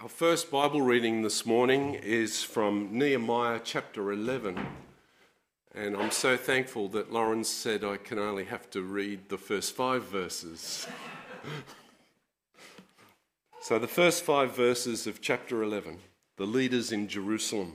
Our first Bible reading this morning is from Nehemiah chapter 11. And I'm so thankful that Lauren said I can only have to read the first 5 verses. So the first 5 verses of chapter 11, the leaders in Jerusalem.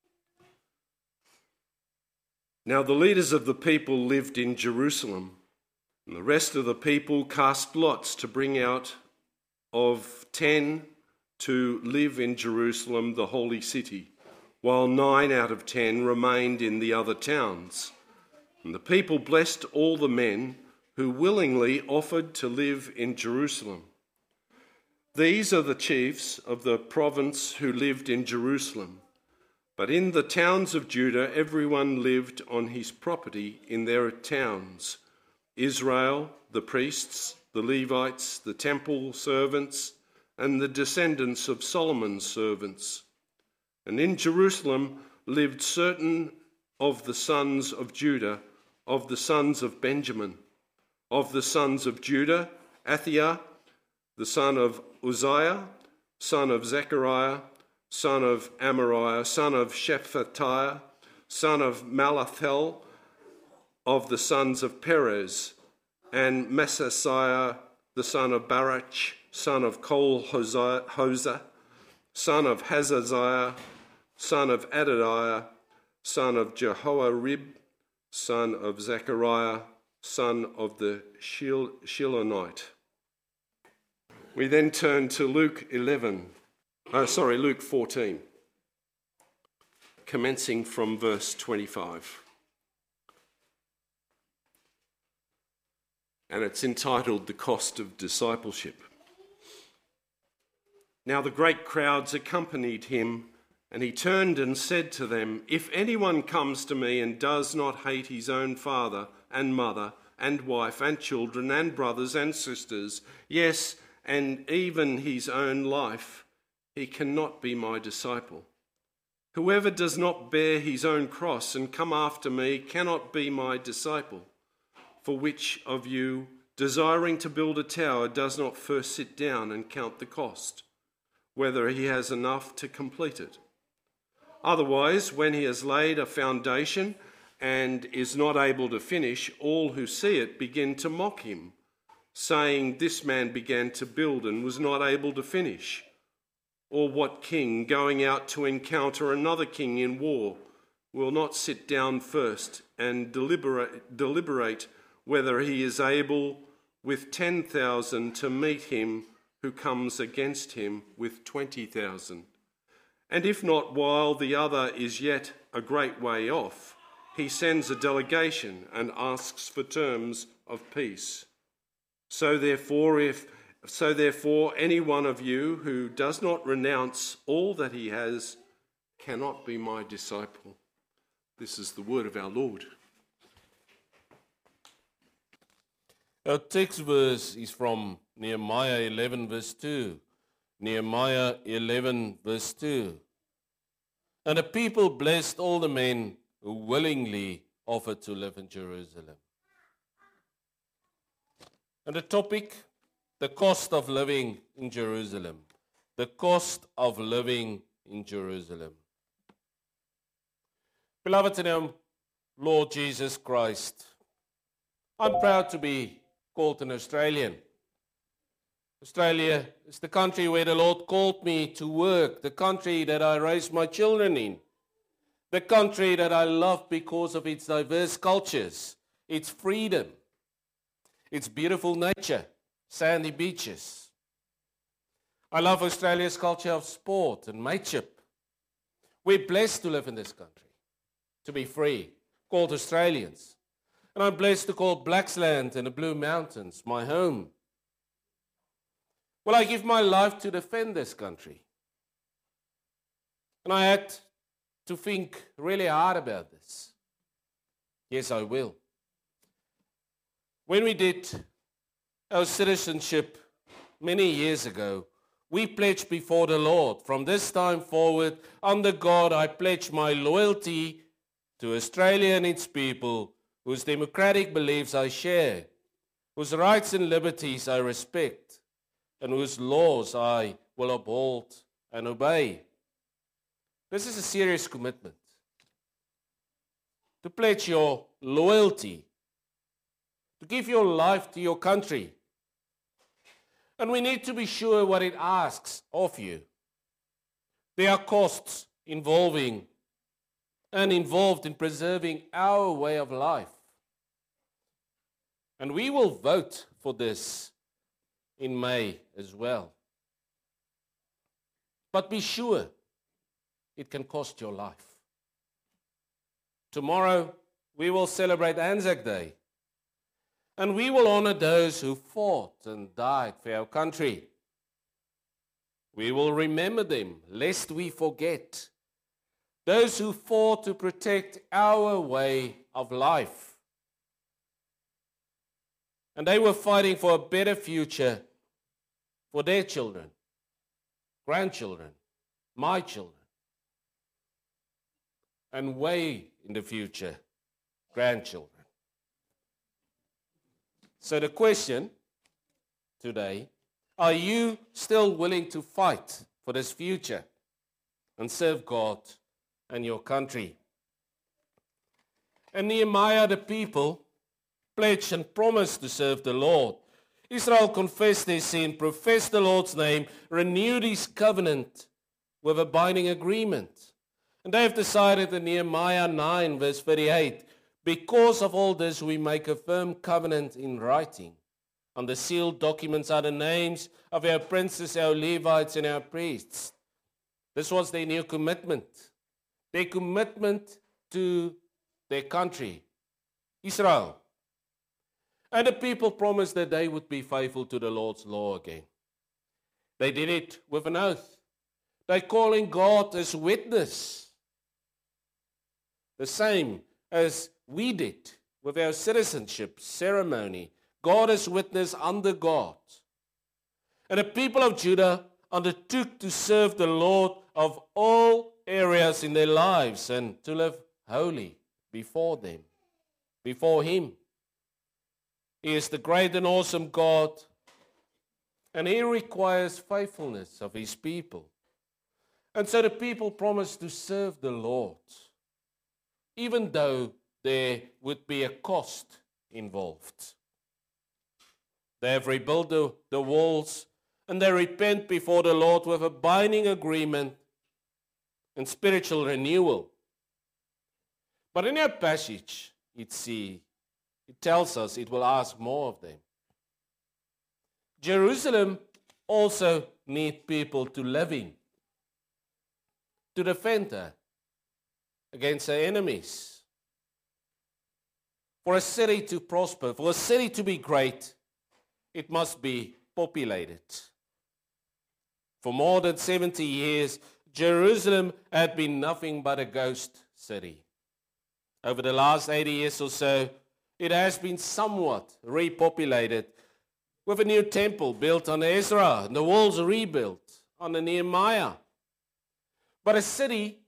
Now the leaders of the people lived in Jerusalem, and the rest of the people cast lots to bring out of 10 to live in Jerusalem, the holy city, while 9 out of 10 remained in the other towns. And the people blessed all the men who willingly offered to live in Jerusalem. These are the chiefs of the province who lived in Jerusalem. But in the towns of Judah, everyone lived on his property in their towns. Israel, the priests, the Levites, the temple servants, and the descendants of Solomon's servants. And in Jerusalem lived certain of the sons of Judah, of the sons of Benjamin. Of the sons of Judah, Athiah, the son of Uzziah, son of Zechariah, son of Amariah, son of Shephatiah, son of Malathel, of the sons of Perez, and Maaseiah, the son of Barach, son of Kol-Hozeh, son of Hazaziah, son of Adadiah, son of Jehoiarib, son of Zechariah, son of the Shilonite. We then turn to Luke 14, commencing from verse 25. And it's entitled The Cost of Discipleship. Now the great crowds accompanied him, and he turned and said to them, "If anyone comes to me and does not hate his own father and mother and wife and children and brothers and sisters, yes, and even his own life, he cannot be my disciple. Whoever does not bear his own cross and come after me cannot be my disciple. For which of you, desiring to build a tower, does not first sit down and count the cost, whether he has enough to complete it? Otherwise, when he has laid a foundation and is not able to finish, all who see it begin to mock him, saying, 'This man began to build and was not able to finish.' Or what king, going out to encounter another king in war, will not sit down first and deliberate whether he is able with 10,000 to meet him who comes against him with 20,000? And if not, while the other is yet a great way off, he sends a delegation and asks for terms of peace. So therefore, any one of you who does not renounce all that he has cannot be my disciple." This is the word of our Lord. Our text verse is from Nehemiah 11 verse 2. Nehemiah 11 verse 2. And the people blessed all the men who willingly offered to live in Jerusalem. And the topic, the cost of living in Jerusalem. The cost of living in Jerusalem. Beloved in Him, Lord Jesus Christ, I'm proud to be called an Australian. Australia is the country where the Lord called me to work, the country that I raised my children in, the country that I love because of its diverse cultures, its freedom, its beautiful nature, sandy beaches. I love Australia's culture of sport and mateship. We're blessed to live in this country, to be free, called Australians. And I'm blessed to call Blaxland and the Blue Mountains my home. Well, I give my life to defend this country. And I had to think really hard about this. Yes, I will. When we did our citizenship many years ago, we pledged before the Lord, from this time forward, under God, I pledge my loyalty to Australia and its people, whose democratic beliefs I share, whose rights and liberties I respect, and whose laws I will uphold and obey. This is a serious commitment. To pledge your loyalty, to give your life to your country. And we need to be sure what it asks of you. There are costs involved in preserving our way of life. And we will vote for this in May as well. But be sure it can cost your life. Tomorrow we will celebrate Anzac Day. And we will honor those who fought and died for our country. We will remember them, lest we forget. Those who fought to protect our way of life. And they were fighting for a better future for their children, grandchildren, my children. And way in the future, grandchildren. So the question today, are you still willing to fight for this future and serve God and your country? And Nehemiah, the people, pledged and promised to serve the Lord. Israel confessed their sin, professed the Lord's name, renewed his covenant with a binding agreement. And they have decided in Nehemiah 9 verse 38, because of all this we make a firm covenant in writing. On the sealed documents are the names of our princes, our Levites, and our priests. This was their new commitment. Their commitment to their country, Israel. And the people promised that they would be faithful to the Lord's law again. They did it with an oath. They calling God as witness. The same as we did with our citizenship ceremony. God as witness under God. And the people of Judah undertook to serve the Lord of all areas in their lives and to live holy before them, before Him. He is the great and awesome God, and He requires faithfulness of His people. And so the people promised to serve the Lord, even though there would be a cost involved. They have rebuilt the walls, and they repent before the Lord with a binding agreement and spiritual renewal. But in our passage, it tells us it will ask more of them. Jerusalem also needs people to live in, to defend her against her enemies. For a city to prosper, for a city to be great, it must be populated. For more than 70 years, Jerusalem had been nothing but a ghost city. Over the last 80 years or so, it has been somewhat repopulated with a new temple built on Ezra and the walls rebuilt under Nehemiah. But a city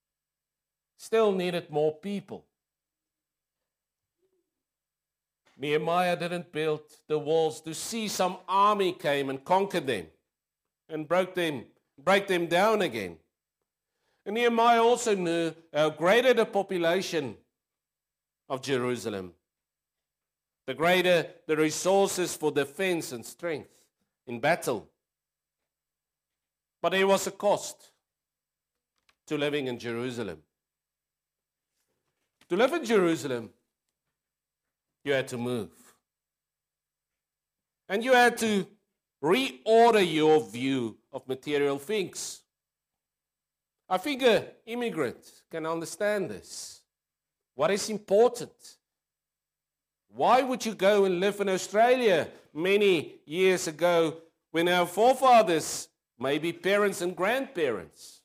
still needed more people. Nehemiah didn't build the walls to see some army came and conquered them and break them down again. And Nehemiah also knew how greater the population of Jerusalem, the greater the resources for defense and strength in battle. But there was a cost to living in Jerusalem. To live in Jerusalem, you had to move. And you had to reorder your view of material things. I think an immigrant can understand this. What is important? Why would you go and live in Australia many years ago when our forefathers, maybe parents and grandparents,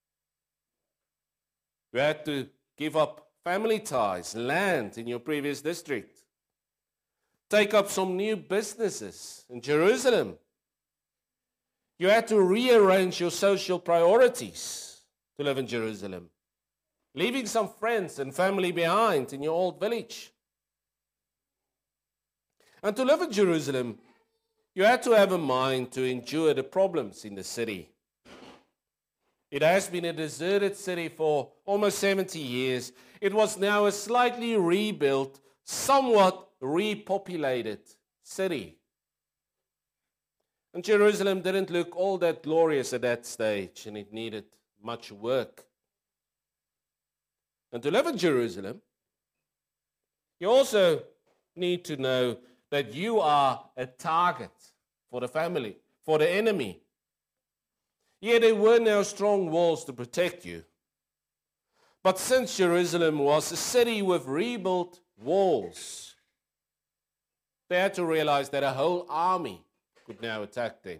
you had to give up family ties, land in your previous district, take up some new businesses in Jerusalem. You had to rearrange your social priorities to live in Jerusalem, leaving some friends and family behind in your old village. And to live in Jerusalem, you had to have a mind to endure the problems in the city. It has been a deserted city for almost 70 years. It was now a slightly rebuilt, somewhat repopulated city. And Jerusalem didn't look all that glorious at that stage, and it needed much work. And to live in Jerusalem, you also need to know that you are a target for the family, for the enemy. Yeah, there were no strong walls to protect you. But since Jerusalem was a city with rebuilt walls, they had to realize that a whole army could now attack them.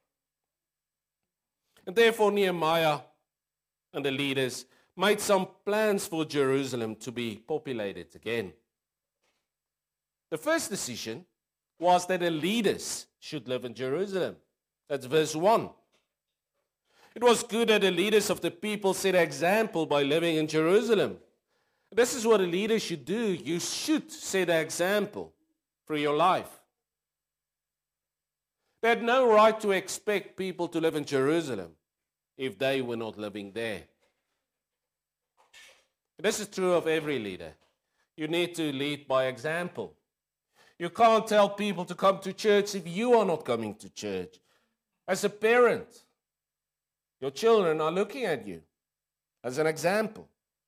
And therefore Nehemiah and the leaders made some plans for Jerusalem to be populated again. The first decision was that the leaders should live in Jerusalem. That's verse 1. It was good that the leaders of the people set an example by living in Jerusalem. This is what a leader should do. You should set an example through your life. They had no right to expect people to live in Jerusalem if they were not living there. This is true of every leader. You need to lead by example. You can't tell people to come to church if you are not coming to church. As a parent, your children are looking at you as an example.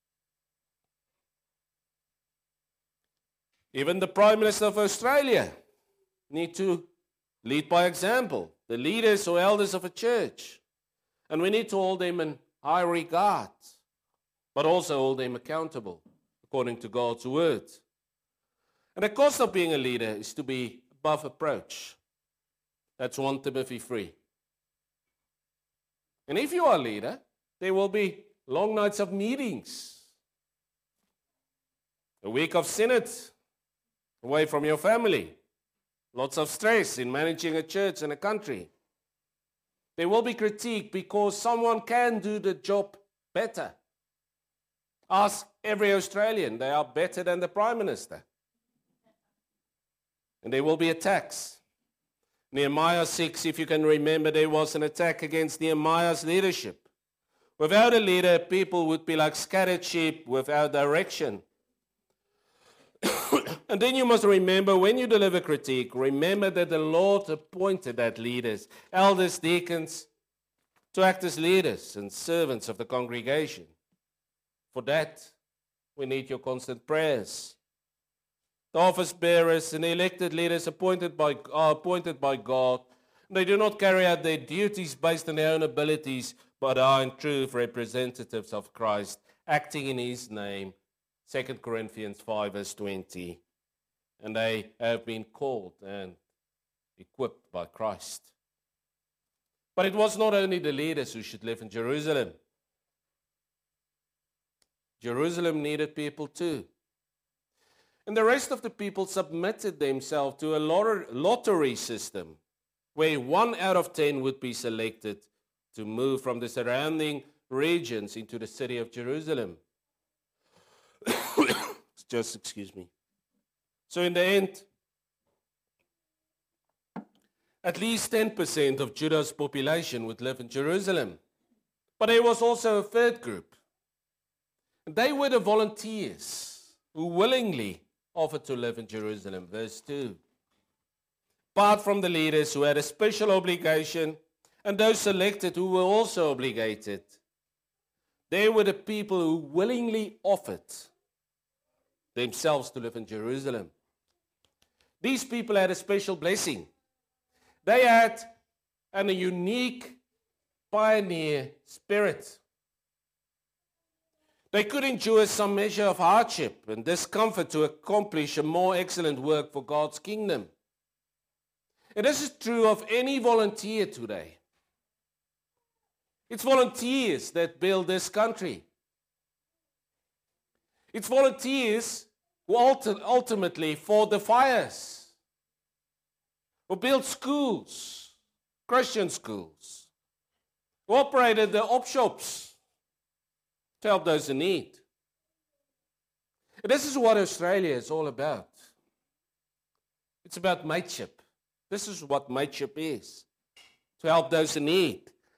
Even the Prime Minister of Australia need to lead by example. The leaders or elders of a church. And we need to hold them in high regard, but also hold them accountable according to God's word. And the cost of being a leader is to be above reproach. That's 1 Timothy 3. And if you are a leader, there will be long nights of meetings, a week of synod away from your family, lots of stress in managing a church and a country. There will be critique because someone can do the job better. Ask every Australian, they are better than the Prime Minister. And there will be attacks. Nehemiah 6, if you can remember, there was an attack against Nehemiah's leadership. Without a leader, people would be like scattered sheep without direction. And then you must remember, when you deliver critique, remember that the Lord appointed that leaders, elders, deacons, to act as leaders and servants of the congregation. For that, we need your constant prayers. The office bearers and elected leaders are appointed by God. They do not carry out their duties based on their own abilities, but are in truth representatives of Christ, acting in his name. 2 Corinthians 5 verse 20. And they have been called and equipped by Christ. But it was not only the leaders who should live in Jerusalem. Jerusalem needed people too. And the rest of the people submitted themselves to a lottery system where 1 out of 10 would be selected to move from the surrounding regions into the city of Jerusalem. Excuse me. So in the end, at least 10% of Judah's population would live in Jerusalem. But there was also a third group. They were the volunteers who willingly offered to live in Jerusalem. Verse 2. Apart from the leaders who had a special obligation and those selected who were also obligated, they were the people who willingly offered themselves to live in Jerusalem. These people had a special blessing. They had a unique pioneer spirit. They could endure some measure of hardship and discomfort to accomplish a more excellent work for God's kingdom. And this is true of any volunteer today. It's volunteers that build this country. It's volunteers who ultimately fought the fires, who built schools, Christian schools, who operated the op shops to help those in need. And this is what Australia is all about. It's about mateship. This is what mateship is, to help those in need.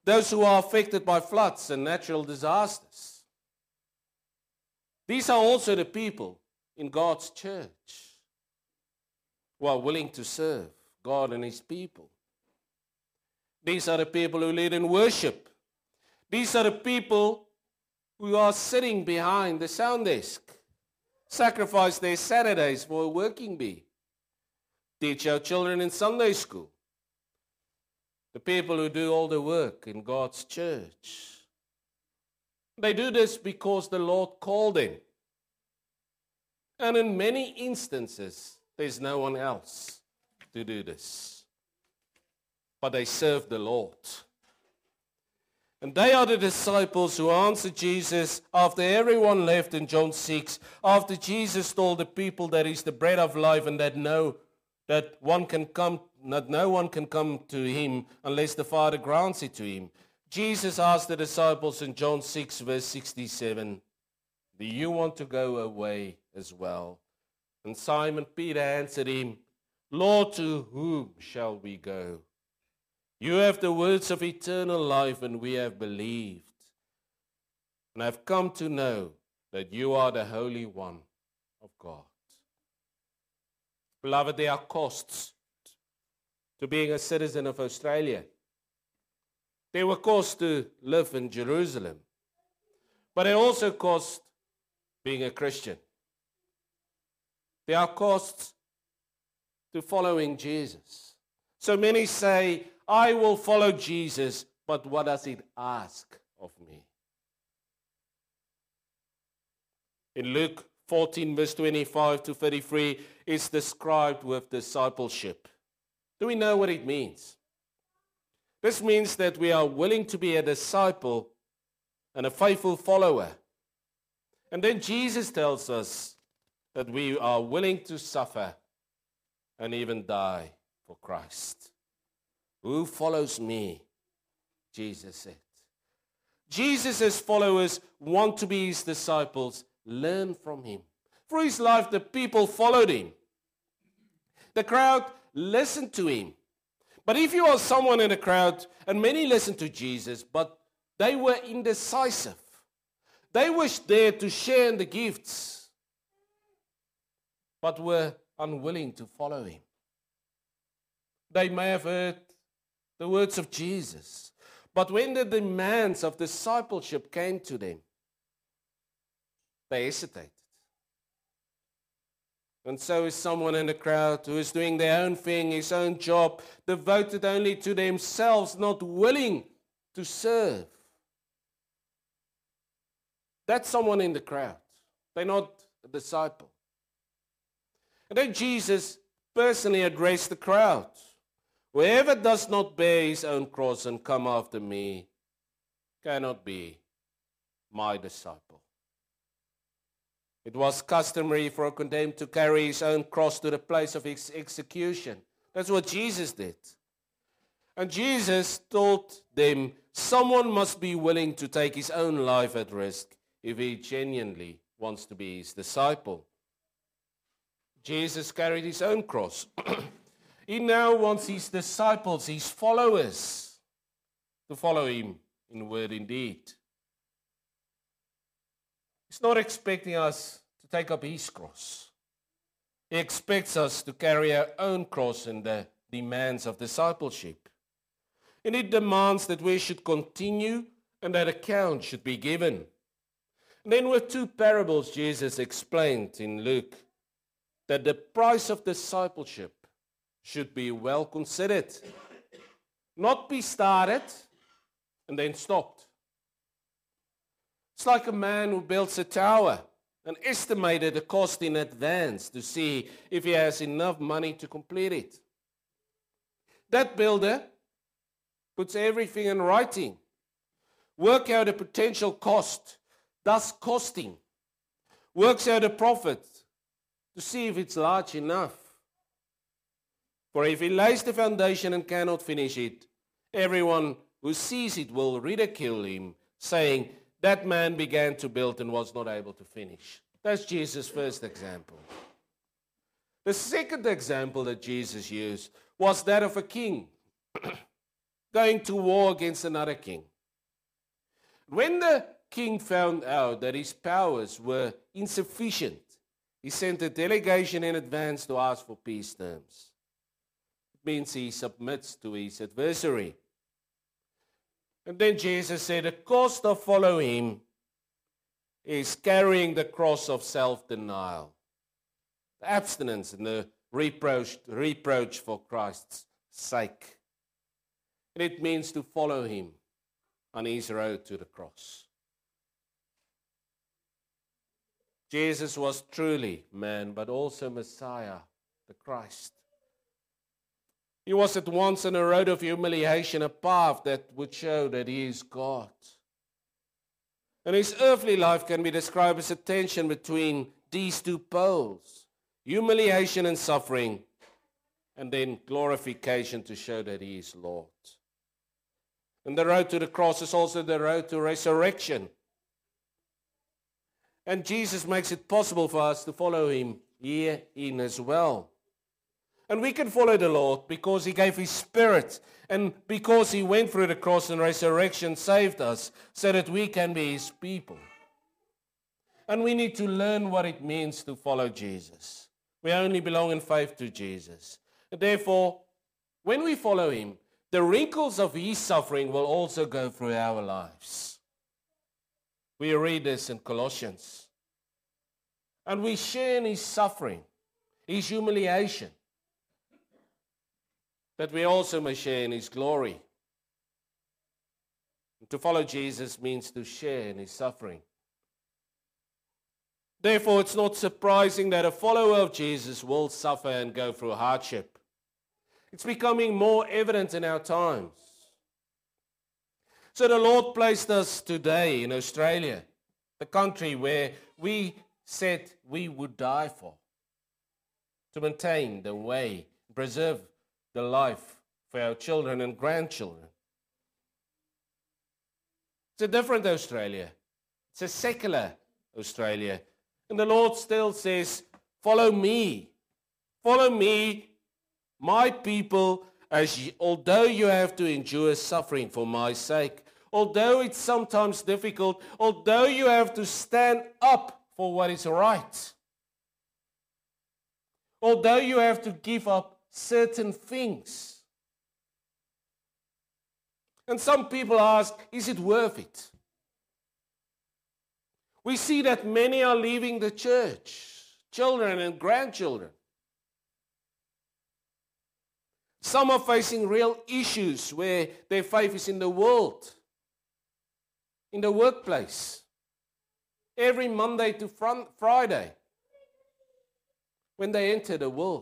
those who are affected by floods and natural disasters. These are also the people in God's church who are willing to serve God and His people. These are the people who lead in worship. These are the people who are sitting behind the sound desk, sacrifice their Saturdays for a working bee, teach our children in Sunday school, the people who do all the work in God's church. They do this because the Lord called them. And in many instances, there's no one else to do this. But they serve the Lord. And they are the disciples who answered Jesus after everyone left in John 6, after Jesus told the people that He's the bread of life and that no one can come to Him unless the Father grants it to Him. Jesus asked the disciples in John 6 verse 67, do you want to go away as well? And Simon Peter answered Him, Lord, to whom shall we go? You have the words of eternal life, and we have believed. And I've come to know that you are the Holy One of God. Beloved, there are costs to being a citizen of Australia. There were costs to live in Jerusalem. But there also costs being a Christian. There are costs to following Jesus. So many say, I will follow Jesus, but what does it ask of me? In Luke 14, verse 25 to 33, it's described with discipleship. Do we know what it means? This means that we are willing to be a disciple and a faithful follower. And then Jesus tells us that we are willing to suffer and even die for Christ. Who follows me? Jesus said. Jesus' followers want to be His disciples. Learn from Him. Through His life, the people followed Him. The crowd listened to Him. But if you are someone in the crowd, and many listened to Jesus, but they were indecisive. They were there to share in the gifts, but were unwilling to follow Him. They may have heard the words of Jesus, but when the demands of discipleship came to them, they hesitated. And so is someone in the crowd who is doing their own thing, his own job, devoted only to themselves, not willing to serve. That's someone in the crowd. They're not a disciple. And then Jesus personally addressed the crowd. Whoever does not bear his own cross and come after me cannot be my disciple. It was customary for a condemned to carry his own cross to the place of his execution. That's what Jesus did. And Jesus told them, someone must be willing to take his own life at risk if he genuinely wants to be his disciple. Jesus carried his own cross. He now wants his disciples, his followers, to follow him in word and deed. He's not expecting us to take up his cross. He expects us to carry our own cross in the demands of discipleship. And it demands that we should continue and that account should be given. And then with two parables, Jesus explained in Luke that the price of discipleship should be well considered, not be started and then stopped. It's like a man who builds a tower and estimated the cost in advance to see if he has enough money to complete it. That builder puts everything in writing, work out the potential cost, thus costing, works out a profit to see if it's large enough. For if he lays the foundation and cannot finish it, everyone who sees it will ridicule him, saying, that man began to build and was not able to finish. That's Jesus' first example. The second example that Jesus used was that of a king. going to war against another king. When the king found out that his powers were insufficient, he sent a delegation in advance to ask for peace terms. It means he submits to his adversary. And then Jesus said, the cost of following him is carrying the cross of self-denial, the abstinence and the reproach for Christ's sake. And it means to follow him on his road to the cross. Jesus was truly man, but also Messiah, the Christ. He was at once on a road of humiliation, a path that would show that he is God. And his earthly life can be described as a tension between these two poles, humiliation and suffering, and then glorification to show that he is Lord. And the road to the cross is also the road to resurrection. And Jesus makes it possible for us to follow him herein as well. And we can follow the Lord because he gave his Spirit, and because he went through the cross and resurrection, saved us so that we can be his people. And we need to learn what it means to follow Jesus. We only belong in faith to Jesus. And therefore, when we follow him, the wrinkles of his suffering will also go through our lives. We read this in Colossians. And we share in his suffering, his humiliation, that we also may share in his glory. And to follow Jesus means to share in his suffering. Therefore, it's not surprising that a follower of Jesus will suffer and go through hardship. It's becoming more evident in our times. So the Lord placed us today in Australia, the country where we said we would die for, to maintain the way, preserve the life for our children and grandchildren. It's a different Australia. It's a secular Australia. And the Lord still says, follow me. Follow me, my people, although you have to endure suffering for my sake, although it's sometimes difficult, although you have to stand up for what is right, although you have to give up certain things. And some people ask, is it worth it? We see that many are leaving the church, children and grandchildren. Some are facing real issues where their faith is in the world, in the workplace, every Monday to Friday, when they enter the world.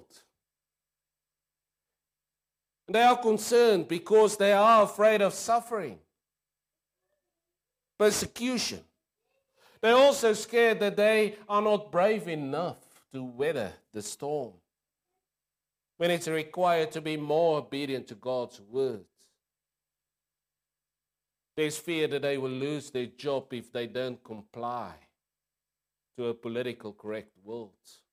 And they are concerned because they are afraid of suffering, persecution. They're also scared that they are not brave enough to weather the storm when it's required to be more obedient to God's word. There's fear that they will lose their job if they don't comply to a politically correct world.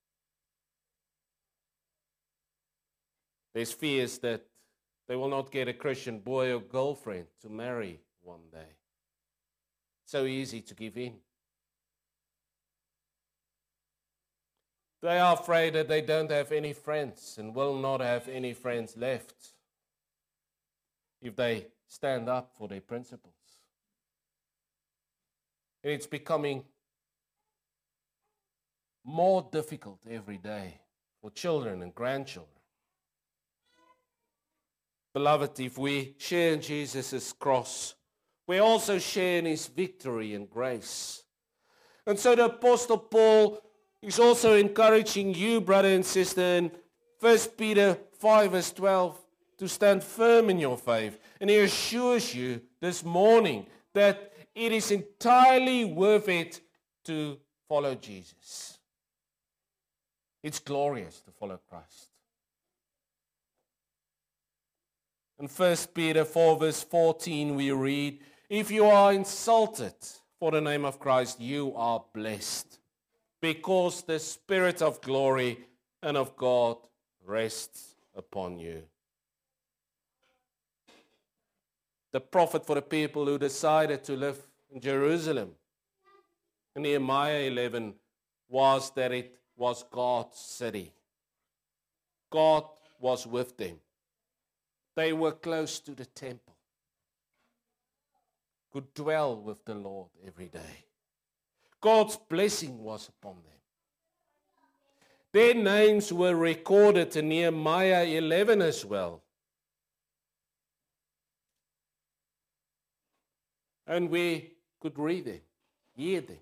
There's fears that they will not get a Christian boy or girlfriend to marry one day. So easy to give in. They are afraid that they don't have any friends and will not have any friends left if they stand up for their principles. And it's becoming more difficult every day for children and grandchildren. Beloved, if we share in Jesus' cross, we also share in his victory and grace. And so the Apostle Paul is also encouraging you, brother and sister, in 1 Peter 5 verse 12, to stand firm in your faith. And he assures you this morning that it is entirely worth it to follow Jesus. It's glorious to follow Christ. In 1 Peter 4 verse 14 we read, if you are insulted for the name of Christ, you are blessed, because the Spirit of glory and of God rests upon you. the prophet for the people who decided to live in Jerusalem. And Nehemiah 11 was that it was God's city. God was with them. They were close to the temple, could dwell with the Lord every day. God's blessing was upon them. Their names were recorded in Nehemiah 11 as well. And we could read them, hear them.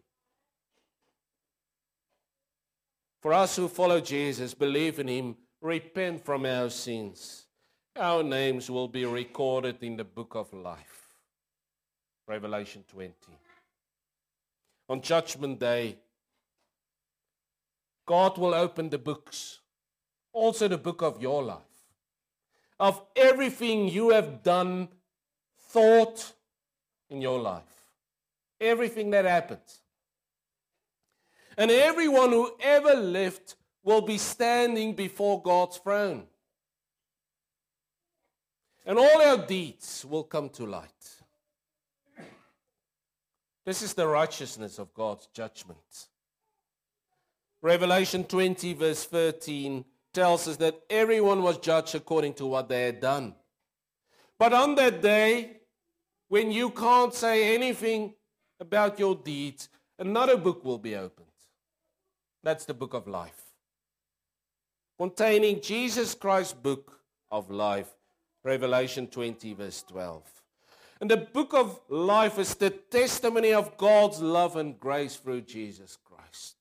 For us who follow Jesus, believe in him, repent from our sins, our names will be recorded in the book of life. Revelation 20. On Judgment Day, God will open the books, also the book of your life, of everything you have done, thought in your life. Everything that happened. And everyone who ever lived will be standing before God's throne. And all our deeds will come to light. This is the righteousness of God's judgment. Revelation 20 verse 13 tells us that everyone was judged according to what they had done. But on that day, when you can't say anything about your deeds, another book will be opened. That's the book of life, containing Jesus Christ's book of life, Revelation 20 verse 12. And the book of life is the testimony of God's love and grace through Jesus Christ.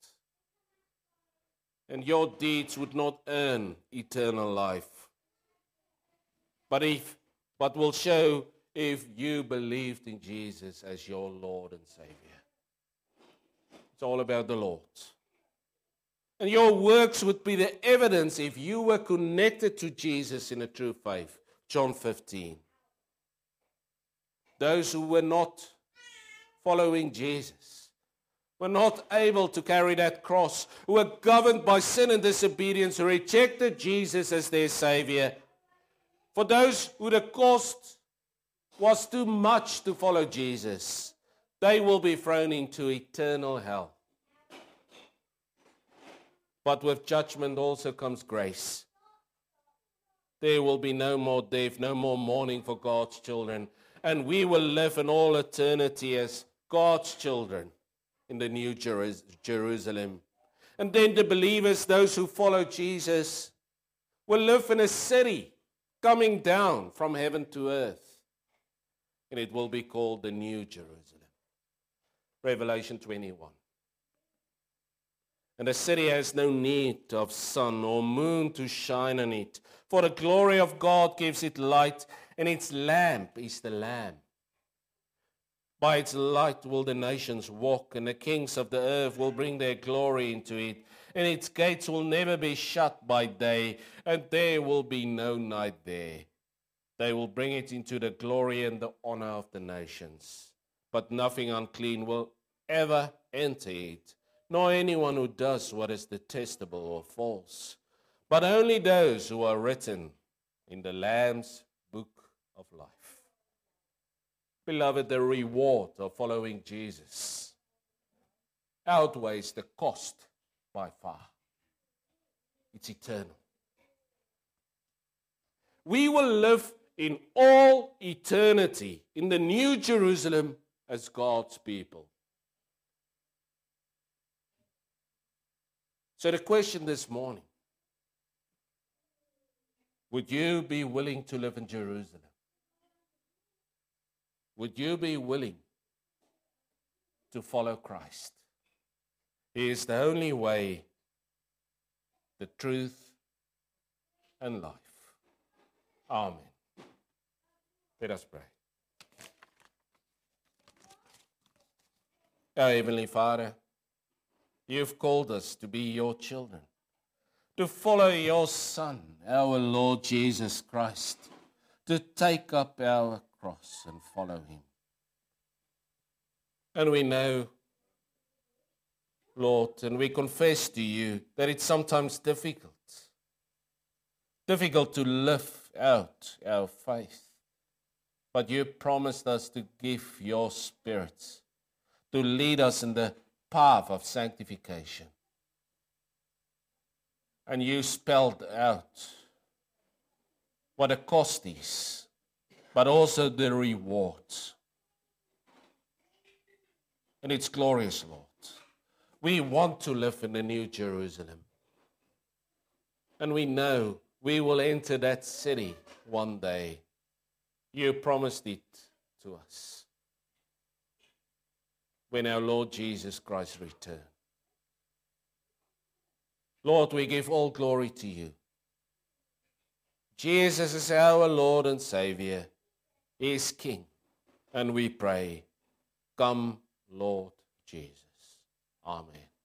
And your deeds would not earn eternal life, but will show if you believed in Jesus as your Lord and Savior. It's all about the Lord. And your works would be the evidence if you were connected to Jesus in a true faith. John 15. Those who were not following Jesus, were not able to carry that cross, who were governed by sin and disobedience, who rejected Jesus as their Savior. For those who the cost was too much to follow Jesus, they will be thrown into eternal hell. But with judgment also comes grace. There will be no more death, no more mourning for God's children. And we will live in all eternity as God's children in the new Jerusalem. And then the believers, those who follow Jesus, will live in a city coming down from heaven to earth. And it will be called the New Jerusalem. Revelation 21. And the city has no need of sun or moon to shine on it, for the glory of God gives it light, and its lamp is the Lamb. By its light will the nations walk, and the kings of the earth will bring their glory into it, and its gates will never be shut by day, and there will be no night there. They will bring it into the glory and the honor of the nations. But nothing unclean will ever enter it, nor anyone who does what is detestable or false, but only those who are written in the Lamb's book of life. Beloved, the reward of following Jesus outweighs the cost by far. It's eternal. We will live in all eternity in the New Jerusalem as God's people. So the question this morning, would you be willing to live in Jerusalem? Would you be willing to follow Christ? He is the only way, the truth, and life. Amen. Let us pray. Our Heavenly Father, you've called us to be your children, to follow your Son, our Lord Jesus Christ, to take up our cross and follow him. And we know, Lord, and we confess to you that it's sometimes difficult to live out our faith. but you promised us to give your Spirit to lead us in the path of sanctification. And you spelled out what the cost is, but also the rewards. And it's glorious, Lord. We want to live in the New Jerusalem. And we know we will enter that city one day. You promised it to us when our Lord Jesus Christ returns. Lord, we give all glory to you. Jesus is our Lord and Savior. He is King. And we pray, come, Lord Jesus. Amen.